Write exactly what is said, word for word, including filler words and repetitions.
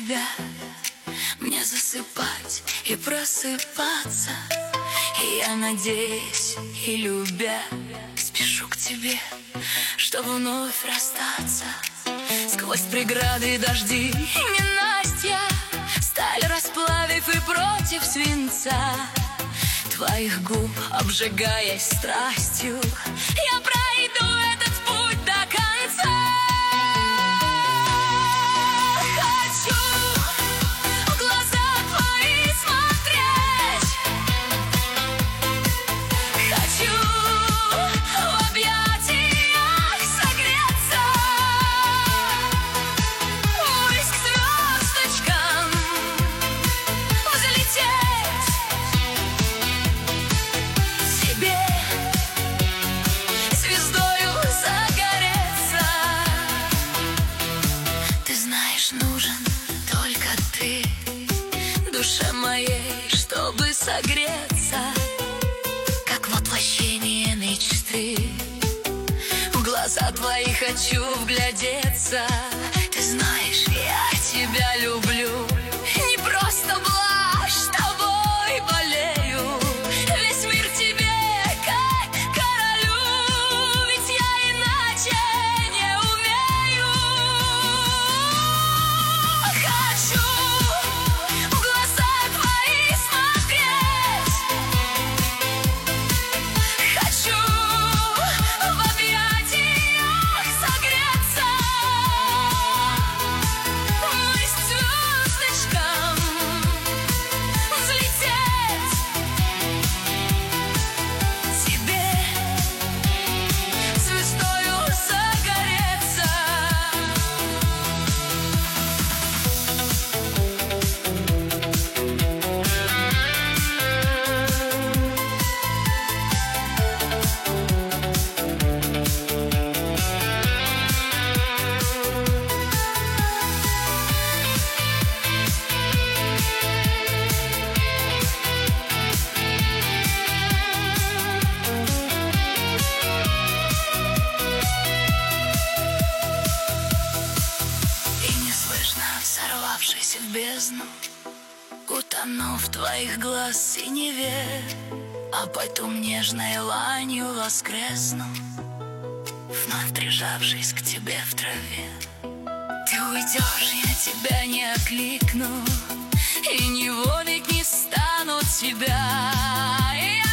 тебя мне засыпать и просыпаться. И я надеюсь и любя спешу к тебе, чтобы вновь расстаться. Сквозь преграды и дожди и ненастья, сталь расплавив и против свинца, твоих губ обжигаясь страстью, я пройду этот путь до конца. Хочу в глаза твои смотреть, хочу в объятиях согреться, ввысь к звездочкам взлететь, тебе звездою загореться. Ты знаешь, нужен только ты душе моей, чтобы согреться, как воплощение мечты. В глаза твои хочу вглядеться. Ты знаешь, я тебя люблю, не просто блажь, тобой болею. Весь мир тебе как королю, ведь я иначе не умею. Хочу в глаза твои смотреть, хочу в объятиях согреться, ввысь к звездочкам взлететь, тебе звездою загореться. И неслышно сорвавшись в бездну, утону в твоих глаз синеве, а потом нежной ланью воскресну, вновь прижавшись к тебе в траве. Ты уйдешь, я тебя не окликну, и неволить не стану тебя. И